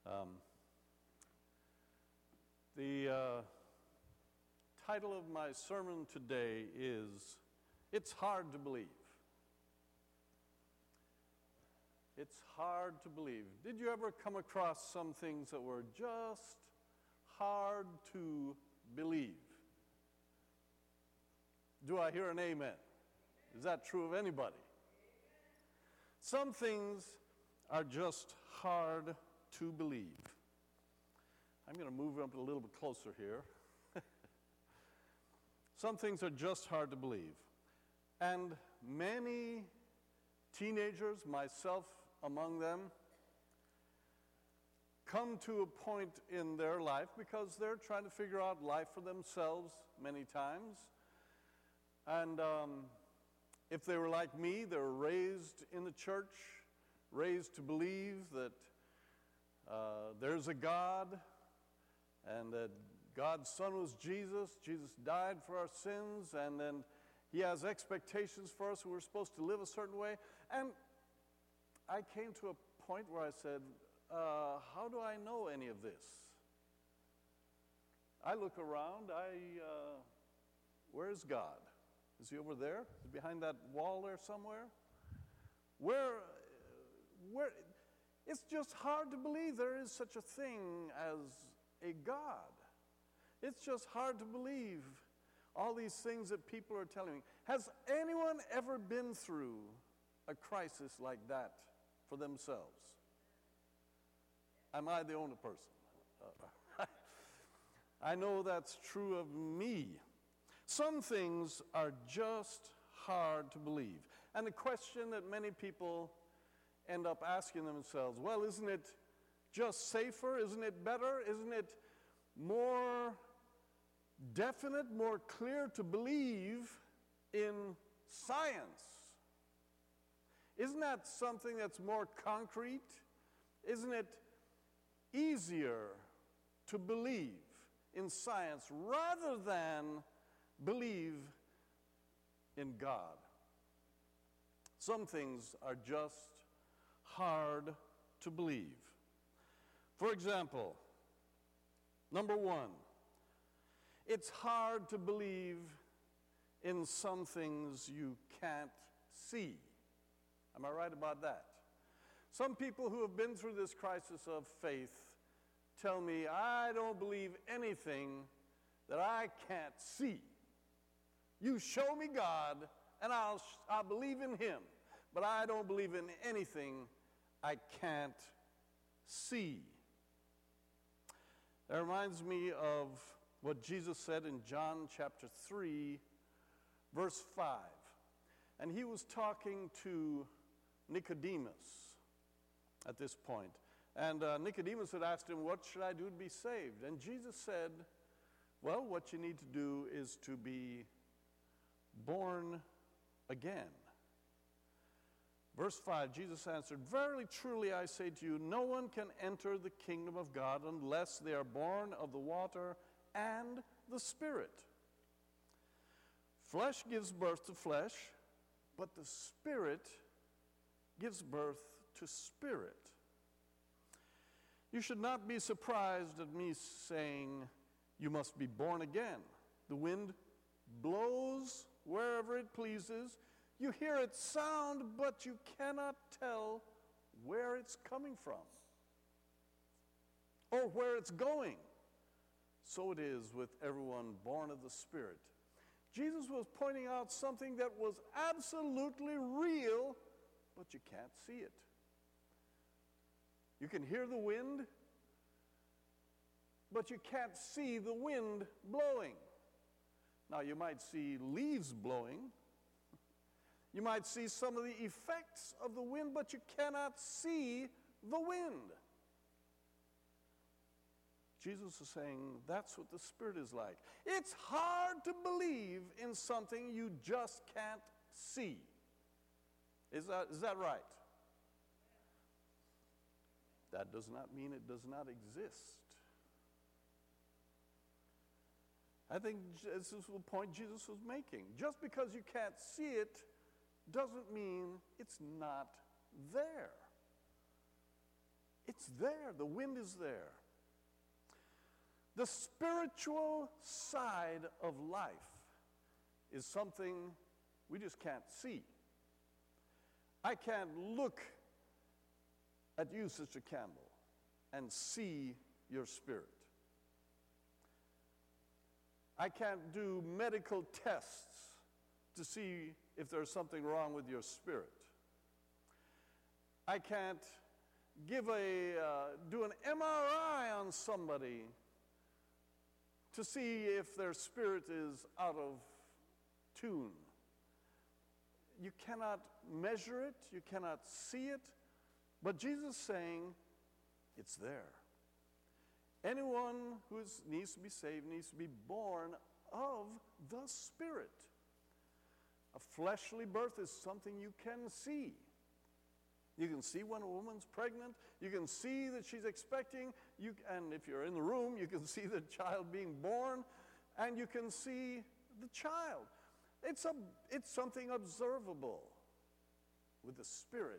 Um, the title of my sermon today is, It's Hard to Believe. It's hard to believe. Did you ever come across some things that were just hard to believe? Do I hear an amen? Is that true of anybody? Some things are just hard to believe. I'm going to move up a little bit closer here. Some things are just hard to believe. And many teenagers, myself among them, come to a point in their life because they're trying to figure out life for themselves many times. And if they were like me, they were raised in the church, raised to believe that there's a God, and that God's Son was Jesus. Jesus died for our sins, and then He has expectations for us. We're supposed to live a certain way. And I came to a point where I said, how do I know any of this? I look around, where's God? Is He over there? Is He behind that wall there somewhere? Where, it's just hard to believe there is such a thing as a God. It's just hard to believe all these things that people are telling me. Has anyone ever been through a crisis like that for themselves? Am I the only person? I know that's true of me. Some things are just hard to believe. And the question that many people end up asking themselves, well, isn't it just safer? Isn't it better? Isn't it more definite, more clear to believe in science? Isn't that something that's more concrete? Isn't it easier to believe in science rather than believe in God? Some things are just hard to believe. For example, number one, it's hard to believe in some things you can't see. Am I right about that? Some people who have been through this crisis of faith tell me, I don't believe anything that I can't see. You show me God, and I'll believe in Him. But I don't believe in anything I can't see. That reminds me of what Jesus said in John chapter 3, verse 5. And He was talking to Nicodemus at this point. And Nicodemus had asked Him, what should I do to be saved? And Jesus said, well, what you need to do is to be born again. Verse 5, Jesus answered, verily, truly, I say to you, no one can enter the kingdom of God unless they are born of the water and the Spirit. Flesh gives birth to flesh, but the Spirit gives birth to spirit. You should not be surprised at me saying, you must be born again. The wind blows wherever it pleases. You hear its sound, but you cannot tell where it's coming from or where it's going. So it is with everyone born of the Spirit. Jesus was pointing out something that was absolutely real, but you can't see it. You can hear the wind, but you can't see the wind blowing. Now, you might see leaves blowing. You might see some of the effects of the wind, but you cannot see the wind. Jesus is saying that's what the Spirit is like. It's hard to believe in something you just can't see. Is that right? That does not mean it does not exist. I think this is the point Jesus was making. Just because you can't see it doesn't mean it's not there. It's there. The wind is there. The spiritual side of life is something we just can't see. I can't look at you, Sister Campbell, and see your spirit. I can't do medical tests to see if there's something wrong with your spirit. I can't do an MRI on somebody to see if their spirit is out of tune. You cannot measure it, you cannot see it, but Jesus is saying it's there. Anyone who needs to be saved needs to be born of the Spirit. A fleshly birth is something you can see. You can see when a woman's pregnant. You can see that she's expecting. And if you're in the room, you can see the child being born, and you can see the child. It's something observable. With the Spirit,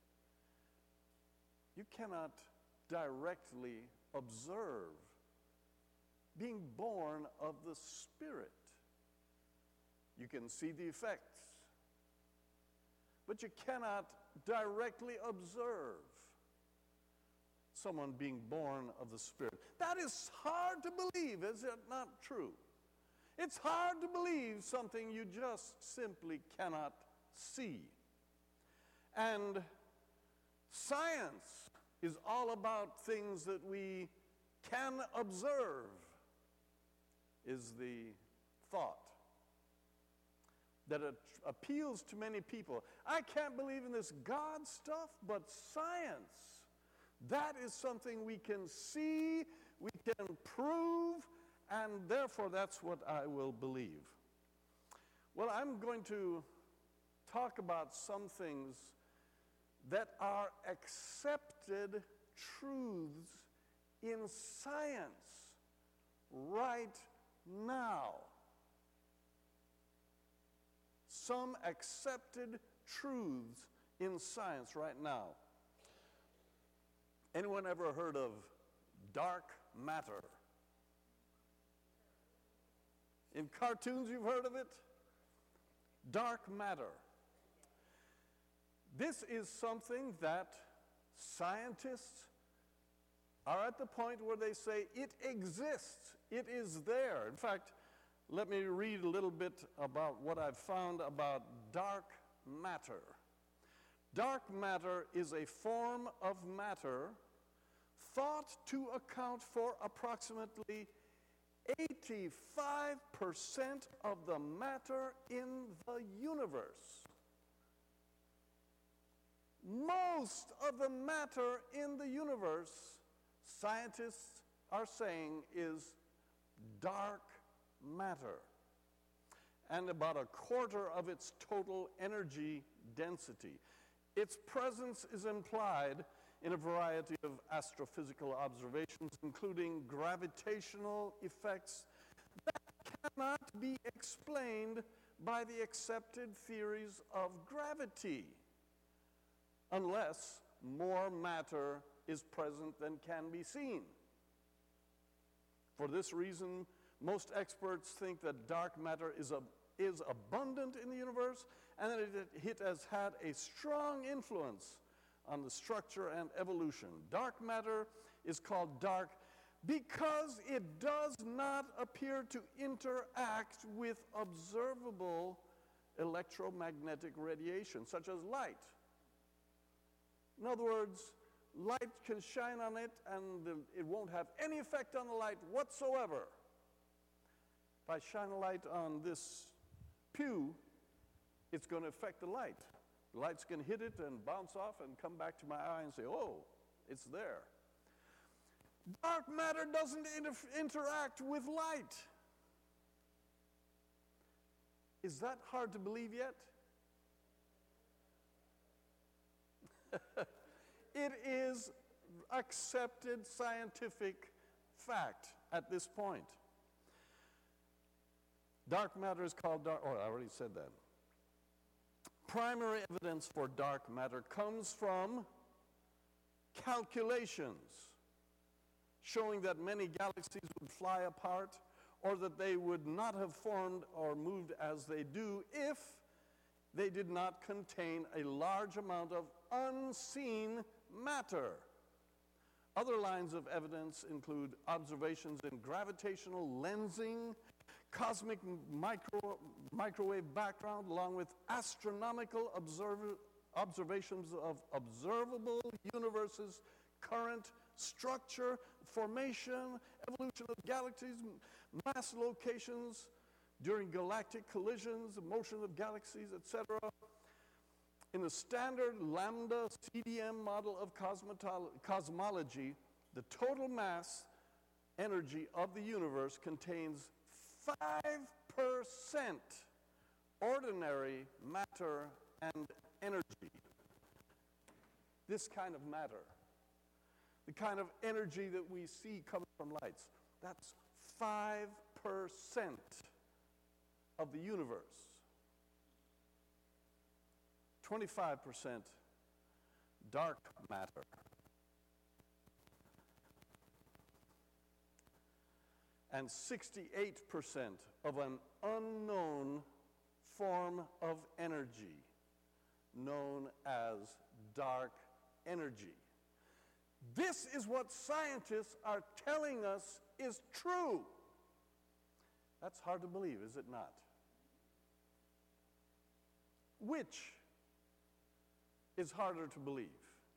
you cannot directly observe being born of the Spirit. You can see the effects, but you cannot directly observe someone being born of the Spirit. That is hard to believe, is it not true? It's hard to believe something you just simply cannot see. And science is all about things that we can observe, is the thought that it appeals to many people. I can't believe in this God stuff, but science, that is something we can see, we can prove, and therefore that's what I will believe. Well, I'm going to talk about some things that are accepted truths in science right now. Some accepted truths in science right now. Anyone ever heard of dark matter? In cartoons you've heard of it? Dark matter. This is something that scientists are at the point where they say it exists, it is there. In fact, let me read a little bit about what I've found about dark matter. Dark matter is a form of matter thought to account for approximately 85% of the matter in the universe. Most of the matter in the universe, scientists are saying, is dark matter, and about a quarter of its total energy density. Its presence is implied in a variety of astrophysical observations, including gravitational effects that cannot be explained by the accepted theories of gravity, unless more matter is present than can be seen. For this reason, most experts think that dark matter is abundant in the universe, and that it has had a strong influence on the structure and evolution. Dark matter is called dark because it does not appear to interact with observable electromagnetic radiation, such as light. In other words, light can shine on it and it won't have any effect on the light whatsoever. If I shine a light on this pew, it's going to affect the light. The light's going to hit it and bounce off and come back to my eye and say, oh, it's there. Dark matter doesn't interact with light. Is that hard to believe yet? It is accepted scientific fact at this point. Dark matter is called dark. Oh, I already said that. Primary evidence for dark matter comes from calculations showing that many galaxies would fly apart or that they would not have formed or moved as they do if they did not contain a large amount of unseen matter. Other lines of evidence include observations in gravitational lensing, cosmic microwave background, along with astronomical observations of observable universes, current, structure, formation, evolution of galaxies, mass locations during galactic collisions, motion of galaxies, etc. In the standard lambda CDM model of cosmology, the total mass energy of the universe contains 5% ordinary matter and energy. This kind of matter, the kind of energy that we see coming from lights, that's 5% of the universe. 25% dark matter. And 68% of an unknown form of energy known as dark energy. This is what scientists are telling us is true. That's hard to believe, is it not? Which is harder to believe?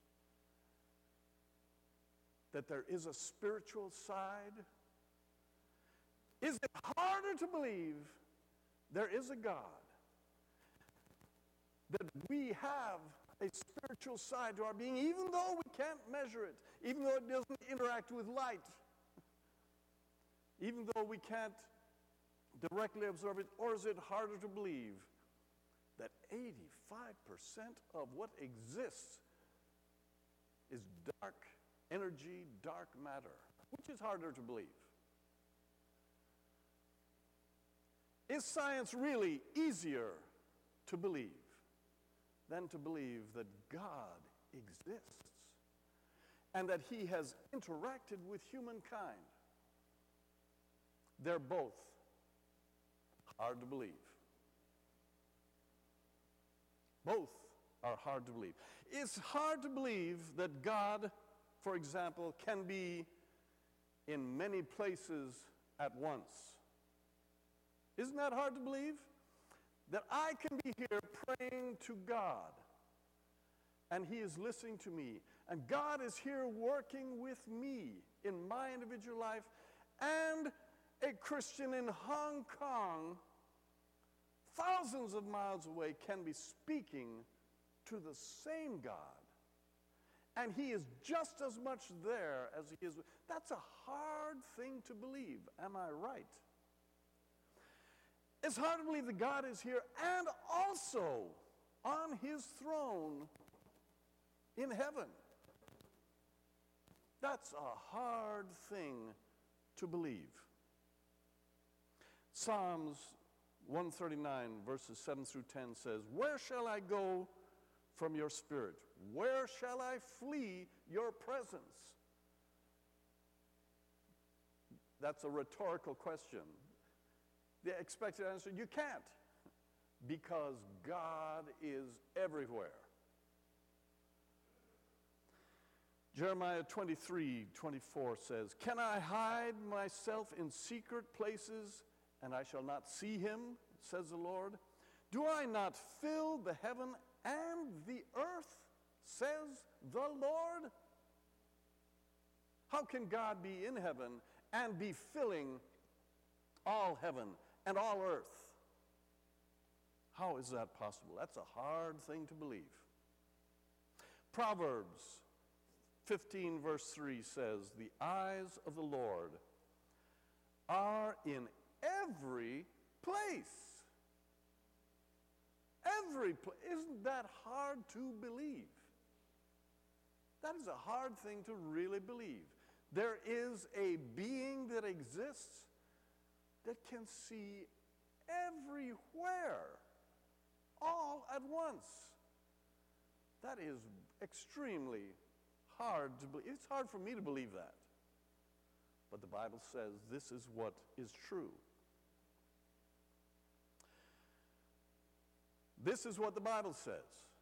That there is a spiritual side? Is it harder to believe there is a God? That we have a spiritual side to our being, even though we can't measure it, even though it doesn't interact with light, even though we can't directly observe it? Or is it harder to believe that 85% of what exists is dark energy, dark matter? Which is harder to believe? Is science really easier to believe than to believe that God exists and that he has interacted with humankind? They're both hard to believe. Both are hard to believe. It's hard to believe that God, for example, can be in many places at once. Isn't that hard to believe? That I can be here praying to God, and he is listening to me, and God is here working with me in my individual life, and a Christian in Hong Kong, thousands of miles away, can be speaking to the same God, and he is just as much there as he is. That's a hard thing to believe. Am I right? It's hard to believe that God is here and also on his throne in heaven. That's a hard thing to believe. Psalms 139, verses 7 through 10 says, "Where shall I go from your spirit? Where shall I flee your presence?" That's a rhetorical question. The expected answer, you can't, because God is everywhere. Jeremiah 23:24 says, "Can I hide myself in secret places, and I shall not see him, says the Lord? Do I not fill the heaven and the earth, says the Lord?" How can God be in heaven and be filling all heaven and all earth? How is that possible? That's a hard thing to believe. Proverbs 15, verse 3 says, "The eyes of the Lord are in every place." Every place. Isn't that hard to believe? That is a hard thing to really believe. There is a being that exists that can see everywhere, all at once. That is extremely hard to believe. It's hard for me to believe that. But the Bible says this is what is true. This is what the Bible says.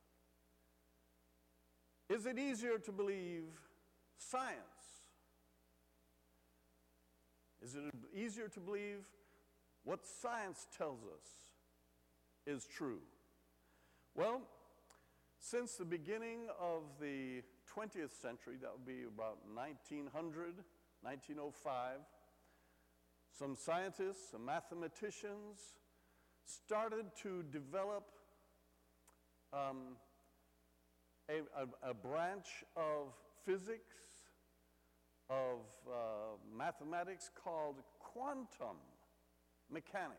Is it easier to believe science? Is it easier to believe what science tells us is true? Well, since the beginning of the 20th century, that would be about 1900, 1905, some scientists, some mathematicians started to develop a branch of physics, of mathematics called quantum mechanics.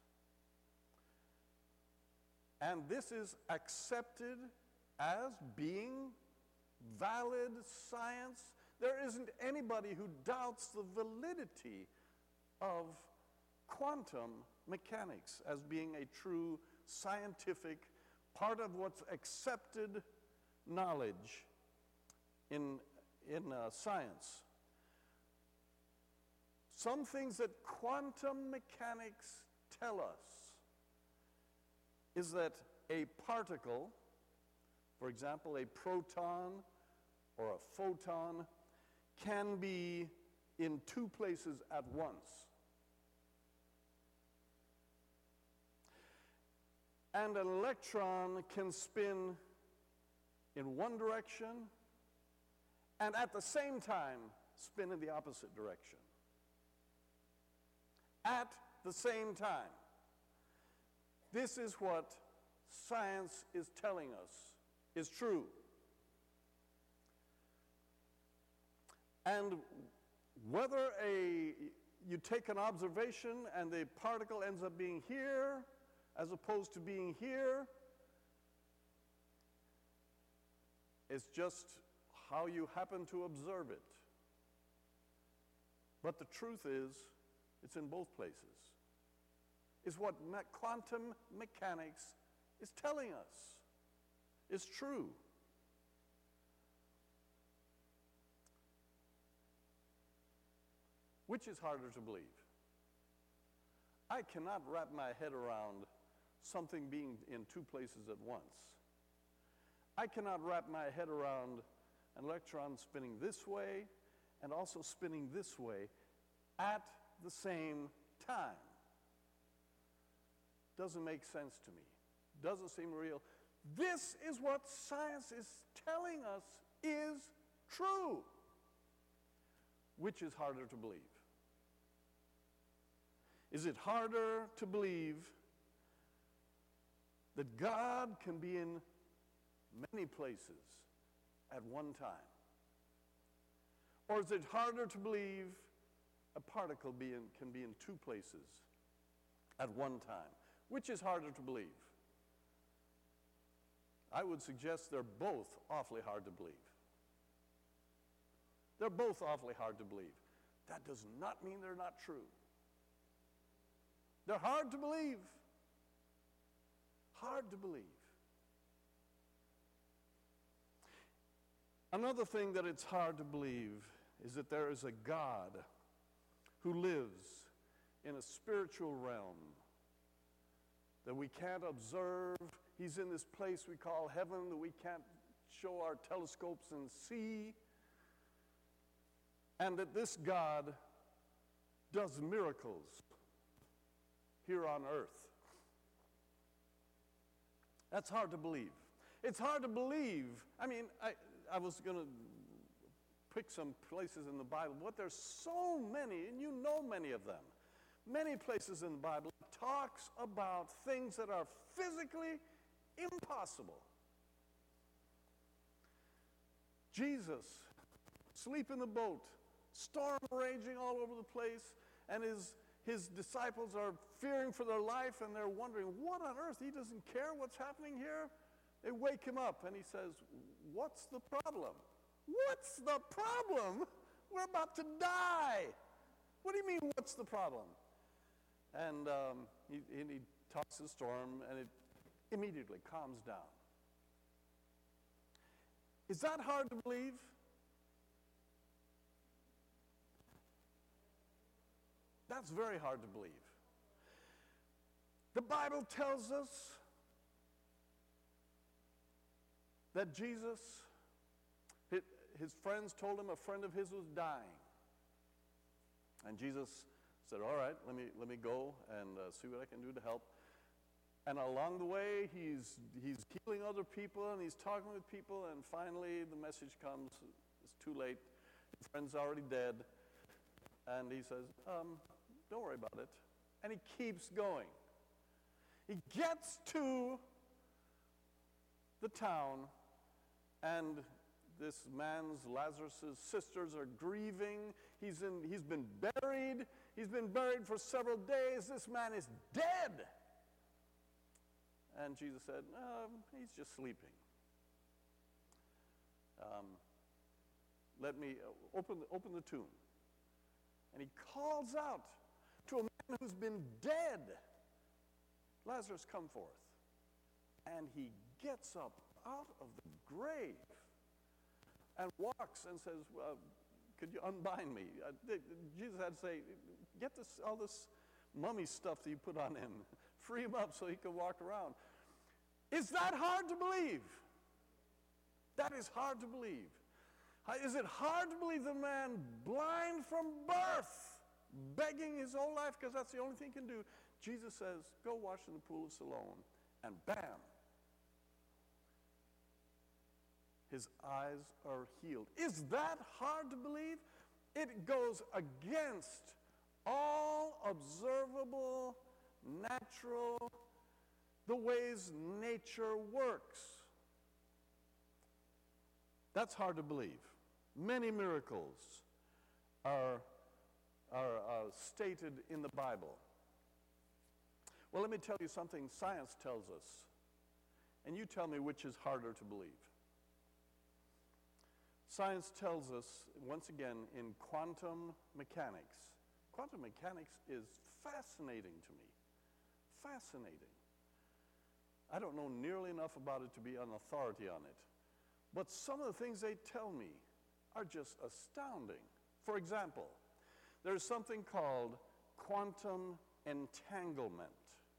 And this is accepted as being valid science. There isn't anybody who doubts the validity of quantum mechanics as being a true scientific part of what's accepted knowledge in science. Some things that quantum mechanics tell us is that a particle, for example, a proton or a photon, can be in two places at once. And an electron can spin in one direction and at the same time spin in the opposite direction. At the same time. This is what science is telling us is true. And whether you take an observation and the particle ends up being here as opposed to being here, it's just how you happen to observe it. But the truth is, it's in both places. It's what quantum mechanics is telling us is true. Which is harder to believe? I cannot wrap my head around something being in two places at once. I cannot wrap my head around an electron spinning this way and also spinning this way at the same time. Doesn't make sense to me. Doesn't seem real. This is what science is telling us is true. Which is harder to believe? Is it harder to believe that God can be in many places at one time? Or is it harder to believe a particle can be in two places at one time? Which is harder to believe? I would suggest they're both awfully hard to believe. They're both awfully hard to believe. That does not mean they're not true. They're hard to believe. Hard to believe. Another thing that it's hard to believe is that there is a God who lives in a spiritual realm that we can't observe. He's in this place we call heaven that we can't show our telescopes and see. And that this God does miracles here on earth. That's hard to believe. It's hard to believe. I mean, I was going to pick some places in the Bible, but there's so many, and you know many of them. Many places in the Bible talks about things that are physically impossible. Jesus, asleep in the boat, storm raging all over the place, and his disciples are fearing for their life, and they're wondering, what on earth? He doesn't care what's happening here? They wake him up, and he says, what's the problem? What's the problem? We're about to die. What do you mean, what's the problem? And he talks to the storm, and it immediately calms down. Is that hard to believe? That's very hard to believe. The Bible tells us that Jesus, his friends told him a friend of his was dying. And Jesus said, all right, let me go and see what I can do to help. And along the way, he's healing other people, and he's talking with people, and finally the message comes, it's too late, your friend's already dead. And he says, don't worry about it. And he keeps going. He gets to the town, and this man's, Lazarus' sisters are grieving. He's been buried. He's been buried for several days. This man is dead. And Jesus said, he's just sleeping. Let me open the tomb. And he calls out to a man who's been dead, Lazarus, come forth. And he gets up out of the grave and walks and says, well, could you unbind me? Jesus had to say, get all this mummy stuff that you put on him. Free him up so he can walk around. Is that hard to believe? That is hard to believe. Is it hard to believe the man blind from birth, begging his whole life because that's the only thing he can do? Jesus says, go wash in the pool of Siloam, and bam, his eyes are healed. Is that hard to believe? It goes against all observable, natural, the ways nature works. That's hard to believe. Many miracles are stated in the Bible. Well, let me tell you something science tells us, and you tell me which is harder to believe. Science tells us, once again, in quantum mechanics. Quantum mechanics is fascinating to me. Fascinating. I don't know nearly enough about it to be an authority on it. But some of the things they tell me are just astounding. For example, there's something called quantum entanglement.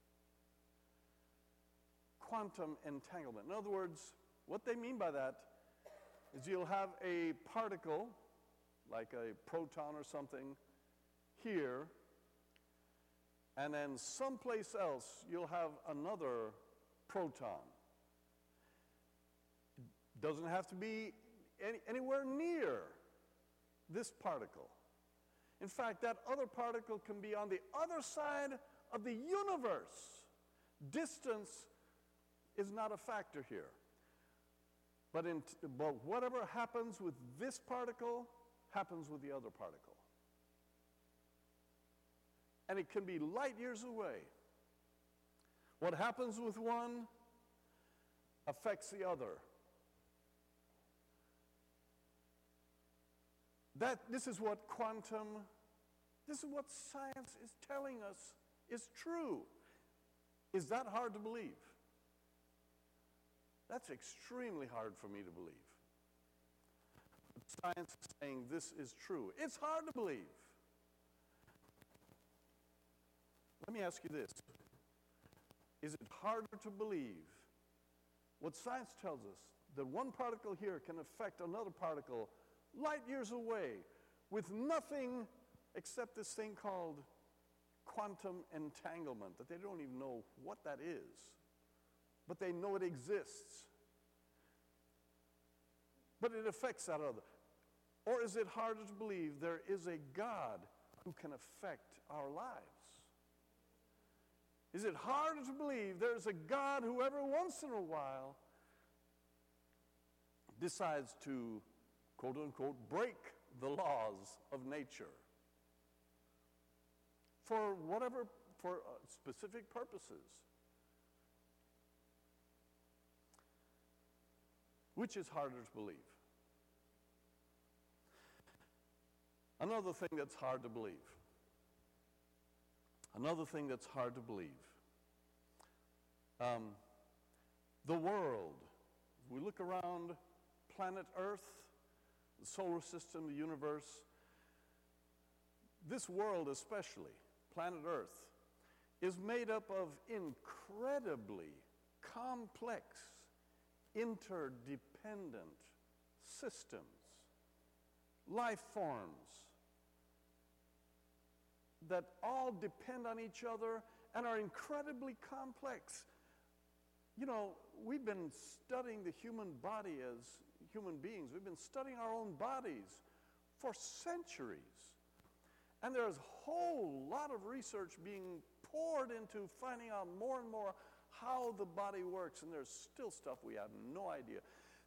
Quantum entanglement. In other words, what they mean by that is you'll have a particle, like a proton or something, here, and then someplace else you'll have another proton. It doesn't have to be anywhere near this particle. In fact, that other particle can be on the other side of the universe. Distance is not a factor here. But whatever happens with this particle happens with the other particle. And it can be light years away. What happens with one affects the other. This is what science is telling us is true. Is that hard to believe? That's extremely hard for me to believe. But science is saying this is true. It's hard to believe. Let me ask you this. Is it harder to believe what science tells us, that one particle here can affect another particle light years away with nothing except this thing called quantum entanglement, that they don't even know what that is, but they know it exists. But it affects that other. Or is it harder to believe there is a God who can affect our lives? Is it harder to believe there's a God who every once in a while decides to, quote unquote, break the laws of nature for specific purposes? Which is harder to believe? Another thing that's hard to believe. Another thing that's hard to believe. The world. We look around planet Earth, the solar system, the universe. this world especially, planet Earth, is made up of incredibly complex, interdependent systems, life forms that all depend on each other and are incredibly complex. You know, we've been studying the human body as human beings. We've been studying our own bodies for centuries. And there's a whole lot of research being poured into finding out more and more how the body works, and there's still stuff we have no idea.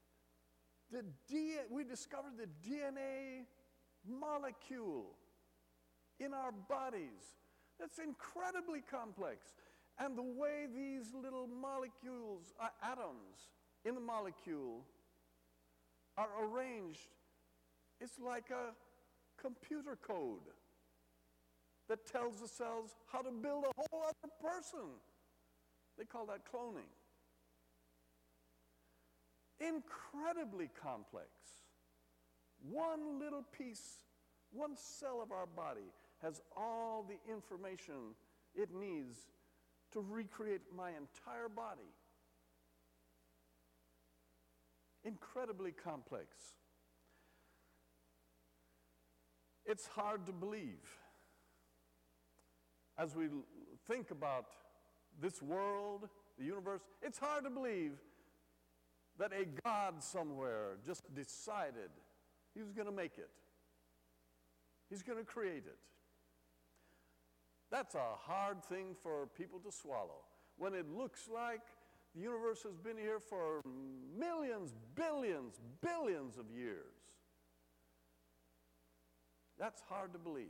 We discovered the DNA molecule in our bodies. That's incredibly complex. And the way these little molecules, atoms in the molecule are arranged, it's like a computer code that tells the cells how to build a whole other person. They call that cloning. Incredibly complex. One little piece, one cell of our body has all the information it needs to recreate my entire body. Incredibly complex. It's hard to believe. As we think about this world, the universe, it's hard to believe that a God somewhere just decided he was going to make it. He's going to create it. That's a hard thing for people to swallow. When it looks like the universe has been here for millions, billions, billions of years. That's hard to believe.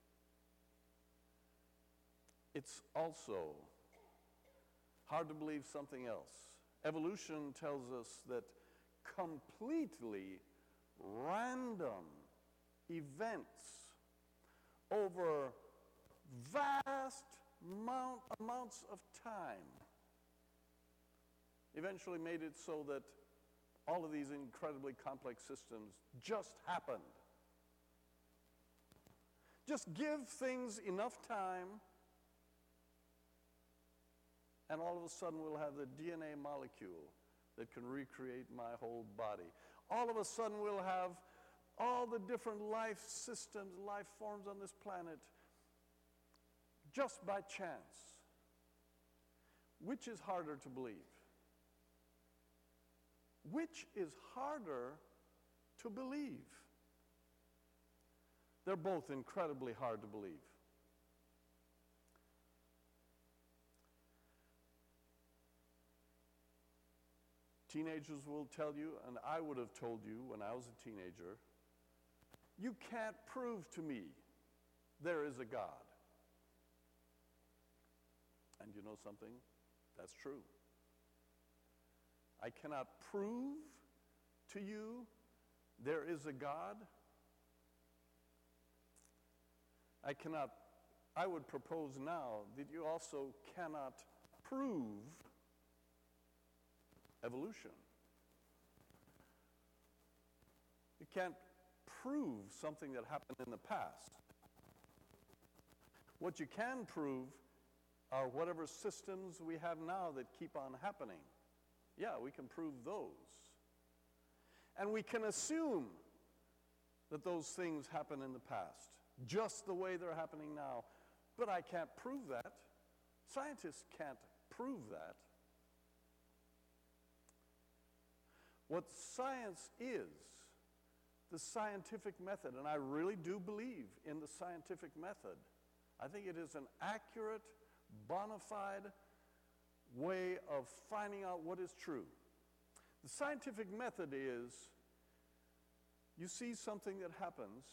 It's also hard to believe something else. Evolution tells us that completely random events over vast amounts of time eventually made it so that all of these incredibly complex systems just happened. Just give things enough time, and all of a sudden we'll have the DNA molecule that can recreate my whole body. All of a sudden we'll have all the different life systems, life forms on this planet just by chance. Which is harder to believe? Which is harder to believe? They're both incredibly hard to believe. Teenagers will tell you, and I would have told you when I was a teenager, you can't prove to me there is a God. And you know something? That's true. I cannot prove to you there is a God. I would propose now that you also cannot prove evolution. You can't prove something that happened in the past. What you can prove are whatever systems we have now that keep on happening. Yeah, we can prove those. And we can assume that those things happened in the past, just the way they're happening now. But I can't prove that. Scientists can't prove that. What science is, the scientific method, and I really do believe in the scientific method. I think it is an accurate, bona fide way of finding out what is true. The scientific method is, you see something that happens,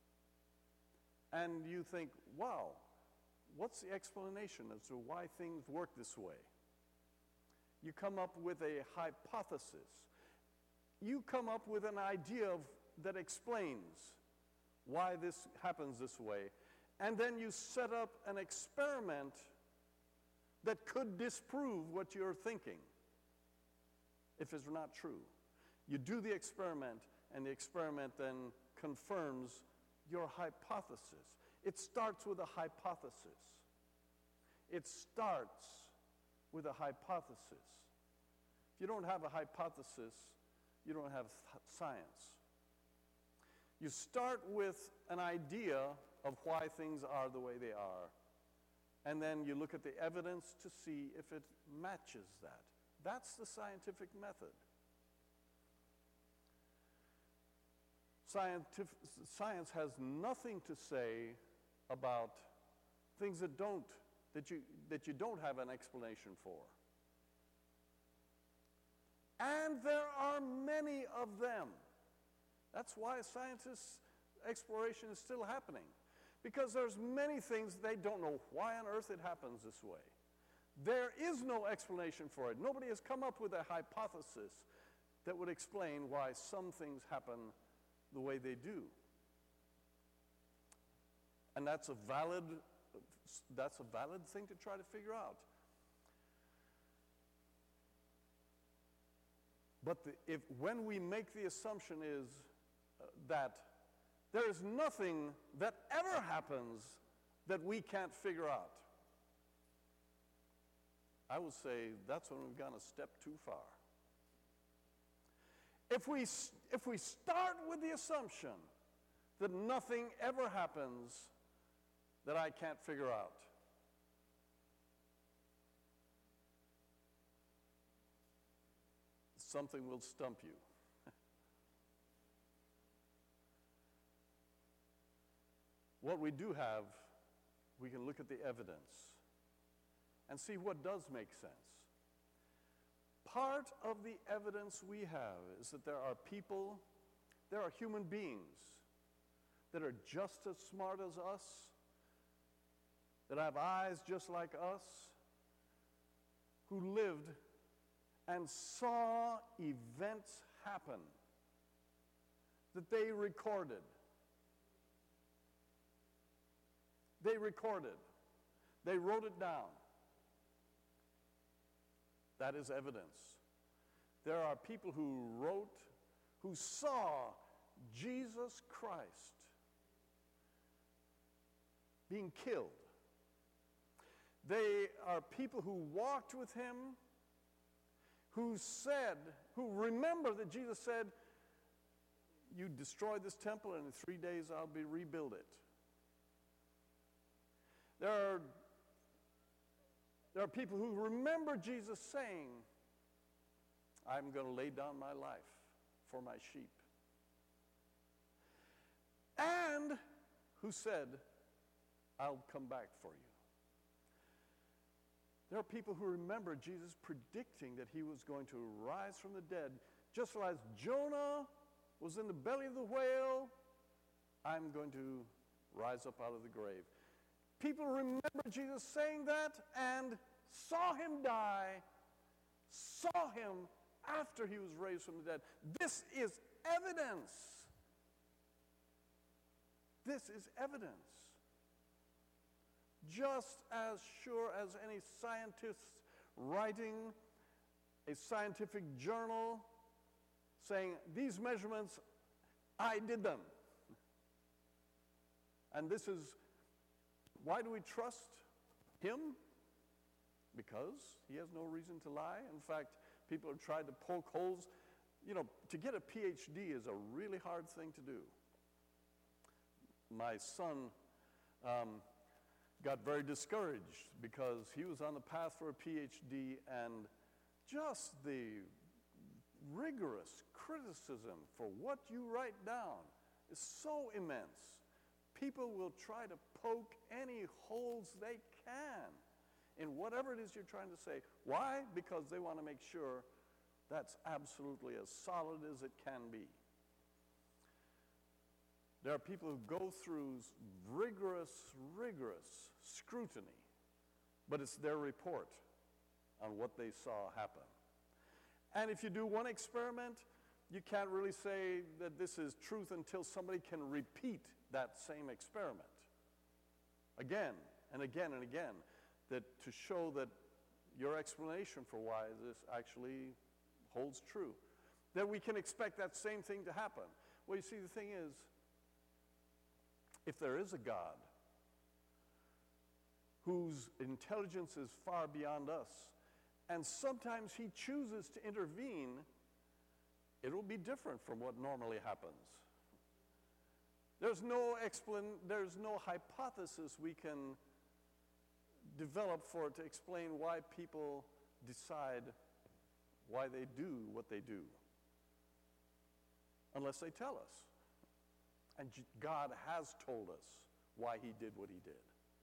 and you think, wow, what's the explanation as to why things work this way? You come up with a hypothesis. You come up with an idea that explains why this happens this way, and then you set up an experiment that could disprove what you're thinking if it's not true. You do the experiment, and the experiment then confirms your hypothesis. It starts with a hypothesis. It starts with a hypothesis. If you don't have a hypothesis, you don't have science. You start with an idea of why things are the way they are, and then you look at the evidence to see if it matches that. That's the scientific method. Science has nothing to say about things that you don't have an explanation for. And there are many of them. That's why scientists' exploration is still happening. Because there's many things they don't know why on earth it happens this way. There is no explanation for it. Nobody has come up with a hypothesis that would explain why some things happen the way they do. And that's a valid thing to try to figure out. But when we make the assumption is that there is nothing that ever happens that we can't figure out, I would say that's when we've gone a step too far. If we start with the assumption that nothing ever happens that I can't figure out, something will stump you. What we do have, we can look at the evidence and see what does make sense. Part of the evidence we have is that there are human beings that are just as smart as us, that have eyes just like us, who lived and saw events happen that they recorded. They recorded. They wrote it down. That is evidence. There are people who saw Jesus Christ being killed. They are people who walked with him, who remember that Jesus said, you destroy this temple and in 3 days I'll rebuild it. There are people who remember Jesus saying, I'm going to lay down my life for my sheep. And who said, I'll come back for you. There are people who remember Jesus predicting that he was going to rise from the dead. Just as Jonah was in the belly of the whale, I'm going to rise up out of the grave. People remember Jesus saying that and saw him die, saw him after he was raised from the dead. This is evidence. This is evidence. Just as sure as any scientist writing a scientific journal saying, these measurements, I did them. And this is, why do we trust him? Because he has no reason to lie. In fact, people have tried to poke holes. You know, to get a PhD is a really hard thing to do. My son got very discouraged because he was on the path for a PhD, and just the rigorous criticism for what you write down is so immense. People will try to poke any holes they can in whatever it is you're trying to say. Why? Because they want to make sure that's absolutely as solid as it can be. There are people who go through rigorous scrutiny, but it's their report on what they saw happen. And if you do one experiment, you can't really say that this is truth until somebody can repeat that same experiment again and again and again, that to show that your explanation for why this actually holds true, that we can expect that same thing to happen. Well, you see, the thing is, if there is a God, whose intelligence is far beyond us. And sometimes he chooses to intervene. It'll be different from what normally happens. There's no hypothesis we can develop for it to explain why people decide why they do what they do, unless they tell us. And God has told us why he did what he did.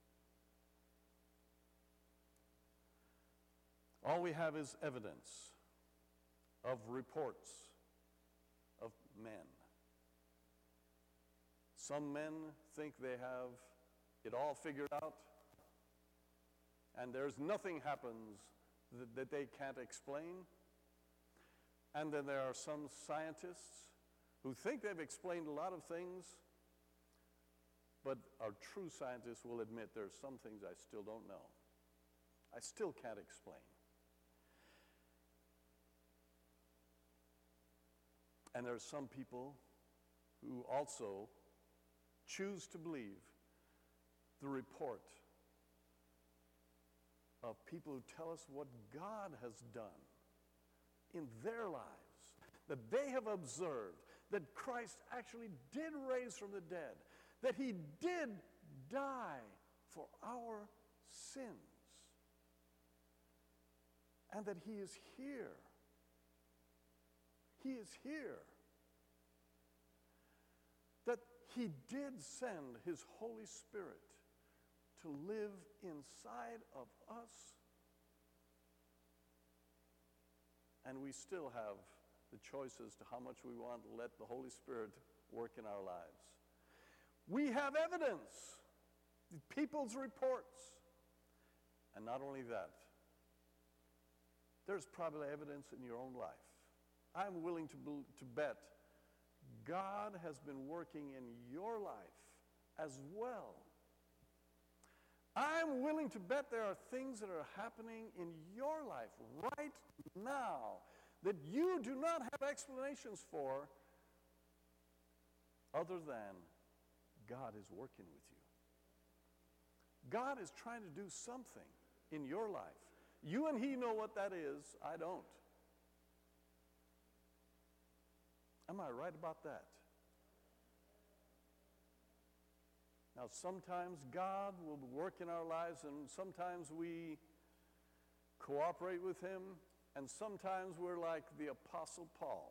All we have is evidence of reports of men. Some men think they have it all figured out, and there's nothing happens that they can't explain. And then there are some scientists who think they've explained a lot of things, but a true scientist will admit there's some things I still don't know. I still can't explain. And there are some people who also choose to believe the report of people who tell us what God has done in their lives, that they have observed that Christ actually did raise from the dead, that he did die for our sins, and that he is here. He is here. That he did send his Holy Spirit to live inside of us, and we still have the choice as to how much we want to let the Holy Spirit work in our lives. We have evidence, people's reports, and not only that, there's probably evidence in your own life. I'm willing to bet God has been working in your life as well. I'm willing to bet there are things that are happening in your life right now that you do not have explanations for, other than God is working with you. God is trying to do something in your life. You and he know what that is. I don't. Am I right about that? Now, sometimes God will work in our lives, and sometimes we cooperate with him, and sometimes we're like the Apostle Paul,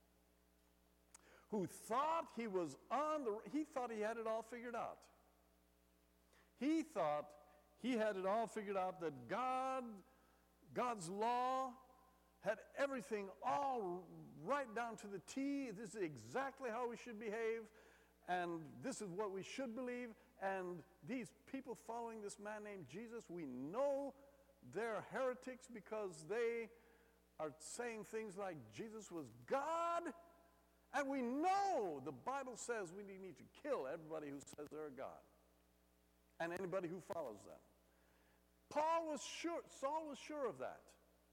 who thought he thought he had it all figured out. He thought he had it all figured out, that God's law had everything all right down to the T. This is exactly how we should behave, and this is what we should believe. And these people following this man named Jesus, we know they're heretics because they are saying things like Jesus was God, and we know the Bible says we need to kill everybody who says they're a God and anybody who follows them. Saul was sure of that.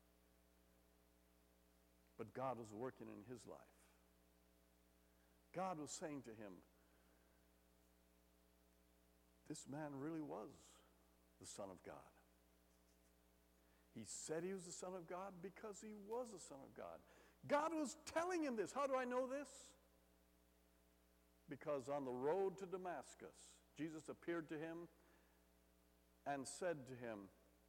But God was working in his life. God was saying to him, this man really was the Son of God. He said he was the Son of God because he was the Son of God. God was telling him this. How do I know this? Because on the road to Damascus, Jesus appeared to him and said to him,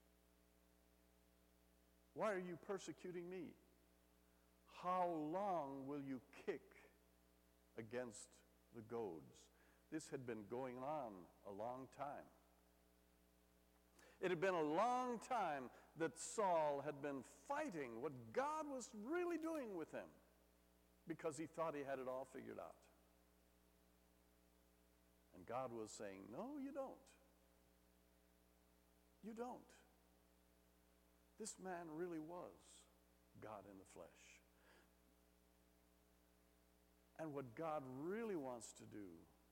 why are you persecuting me? How long will you kick against the goads? This had been going on a long time. It had been a long time that Saul had been fighting what God was really doing with him, because he thought he had it all figured out. And God was saying, no, you don't. You don't. This man really was God in the flesh. And what God really wants to do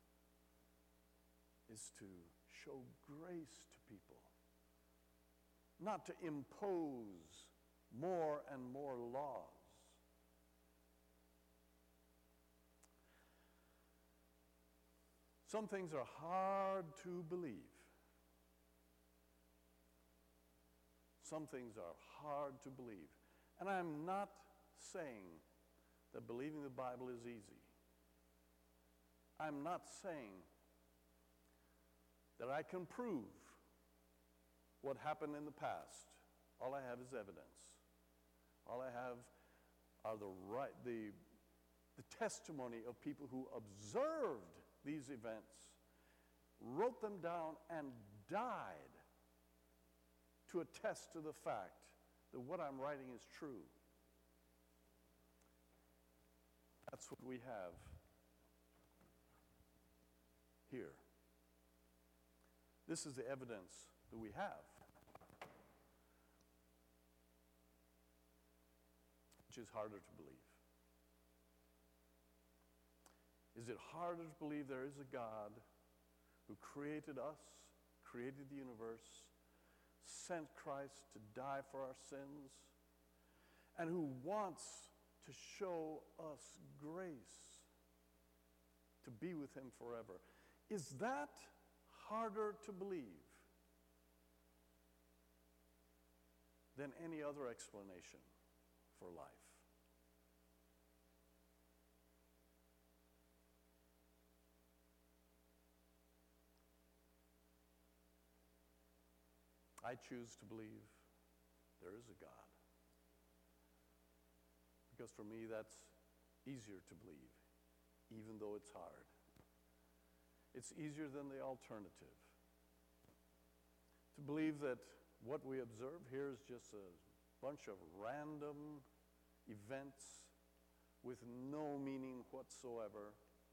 is to show grace to people, not to impose more and more laws. Some things are hard to believe. Some things are hard to believe. And I'm not saying that believing the Bible is easy. I'm not saying that I can prove what happened in the past. All I have is evidence. All I have are the testimony of people who observed these events, wrote them down, and died to attest to the fact that what I'm writing is true. That's what we have here. This is the evidence that we have, which is harder to believe. Is it harder to believe there is a God who created us, created the universe, sent Christ to die for our sins, and who wants to show us grace to be with him forever? Is that harder to believe than any other explanation for life? I choose to believe there is a God. Because for me, that's easier to believe, even though it's hard. It's easier than the alternative. To believe that what we observe here is just a bunch of random events with no meaning whatsoever.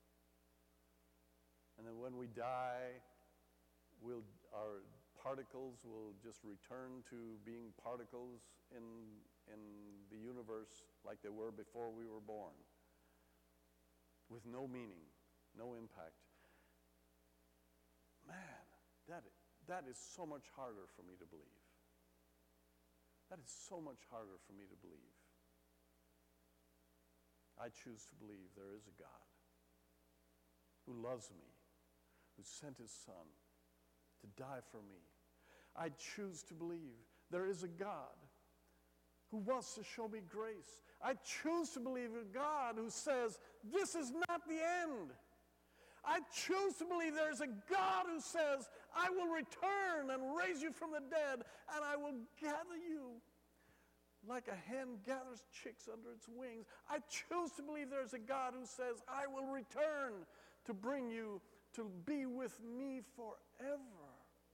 And then when we die, our particles will just return to being particles in the universe like they were before we were born, with no meaning, no impact. Man, that is so much harder for me to believe. That is so much harder for me to believe. I choose to believe there is a God who loves me, who sent his Son to die for me. I choose to believe there is a God who wants to show me grace. I choose to believe a God who says, this is not the end. I choose to believe there is a God who says, I will return and raise you from the dead, and I will gather you like a hen gathers chicks under its wings. I choose to believe there is a God who says, I will return to bring you to be with me forever.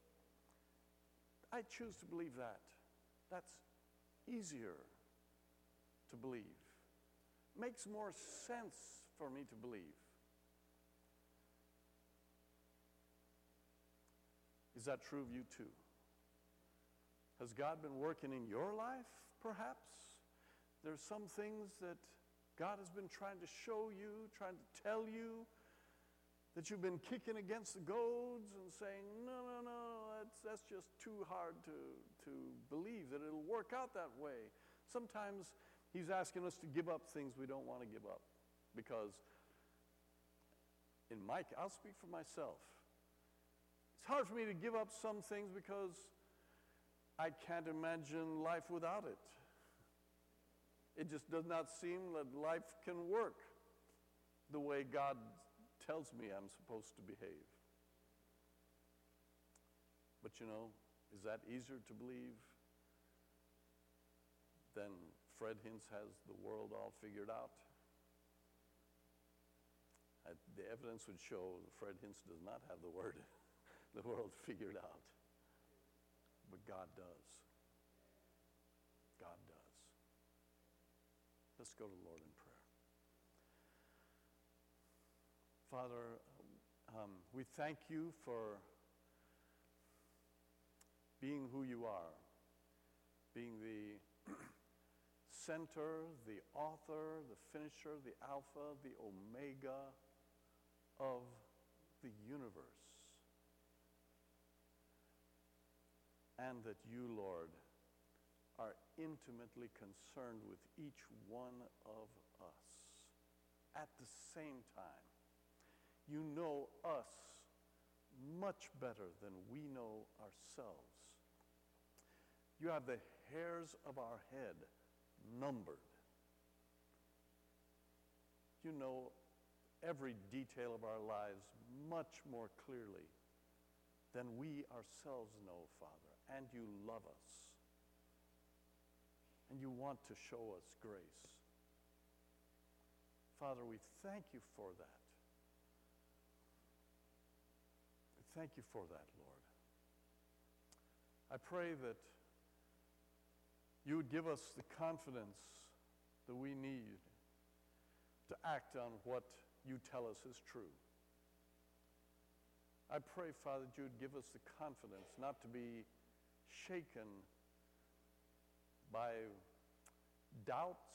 I choose to believe that. That's easier to believe. Makes more sense for me to believe. Is that true of you too? Has God been working in your life, perhaps? There's some things that God has been trying to show you, trying to tell you, that you've been kicking against the goads and saying, no, that's just too hard to believe that it'll work out that way. Sometimes he's asking us to give up things we don't want to give up. Because I'll speak for myself. It's hard for me to give up some things because I can't imagine life without it. It just does not seem that life can work the way God tells me I'm supposed to behave. But is that easier to believe than Fred Hintz has the world all figured out? The evidence would show that Fred Hintz does not have the world figured out. But God does. God does. Let's go to the Lord in prayer. Father, we thank you for being who you are, being the center, the author, the finisher, the Alpha, the Omega of the universe. And that you, Lord, are intimately concerned with each one of us at the same time. You know us much better than we know ourselves. You have the hairs of our head numbered. You know every detail of our lives much more clearly than we ourselves know, Father. And you love us. And you want to show us grace. Father, we thank you for that. We thank you for that, Lord. I pray that you would give us the confidence that we need to act on what you tell us is true. I pray, Father, that you would give us the confidence not to be shaken by doubts,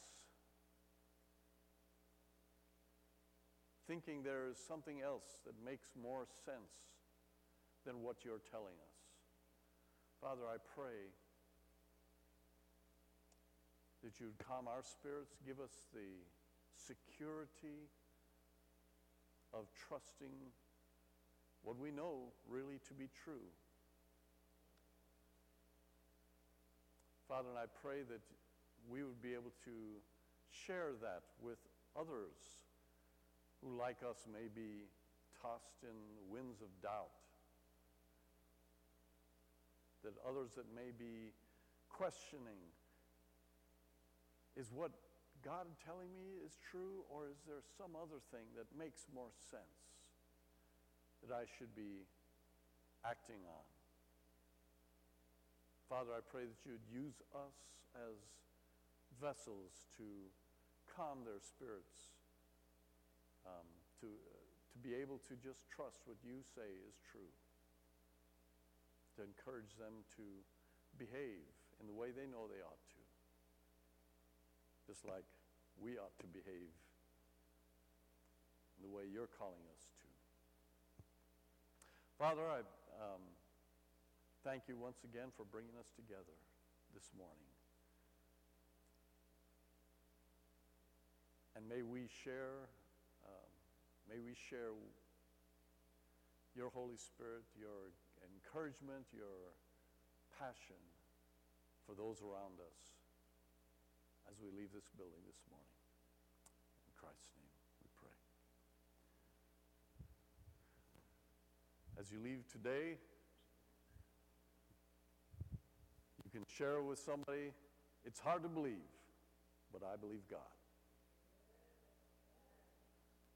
thinking there is something else that makes more sense than what you're telling us. Father, I pray that you'd calm our spirits, give us the security of trusting what we know really to be true. Father, and I pray that we would be able to share that with others who, like us, may be tossed in winds of doubt. That others that may be questioning, is what God telling me is true, or is there some other thing that makes more sense that I should be acting on? Father, I pray that you'd use us as vessels to calm their spirits, to be able to just trust what you say is true, to encourage them to behave in the way they know they ought to, just like we ought to behave in the way you're calling us to. Father, I thank you once again for bringing us together this morning. And may we share your Holy Spirit, your encouragement, your passion for those around us as we leave this building this morning. In Christ's name we pray. As you leave today, you can share with somebody, it's hard to believe, but I believe God.